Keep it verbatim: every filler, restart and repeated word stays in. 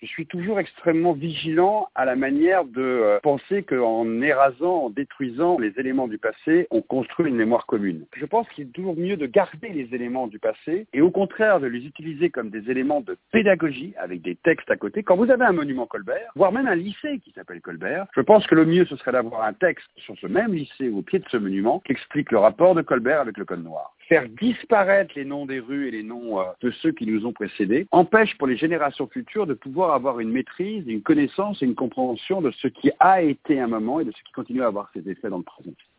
Je suis toujours extrêmement vigilant à la manière de euh, penser qu'en érasant, en détruisant les éléments du passé, on construit une mémoire commune. Je pense qu'il est toujours mieux de garder les éléments du passé et au contraire de les utiliser comme des éléments de pédagogie avec des textes à côté. Quand vous avez un monument Colbert, voire même un lycée qui s'appelle Colbert, je pense que le mieux ce serait d'avoir un texte sur ce même lycée au pied de ce monument qui explique le rapport de Colbert avec le Code noir. Faire disparaître les noms des rues et les noms euh, de ceux qui nous ont précédés empêche pour les générations futures de pouvoir avoir une maîtrise, une connaissance et une compréhension de ce qui a été un moment et de ce qui continue à avoir ses effets dans le présent.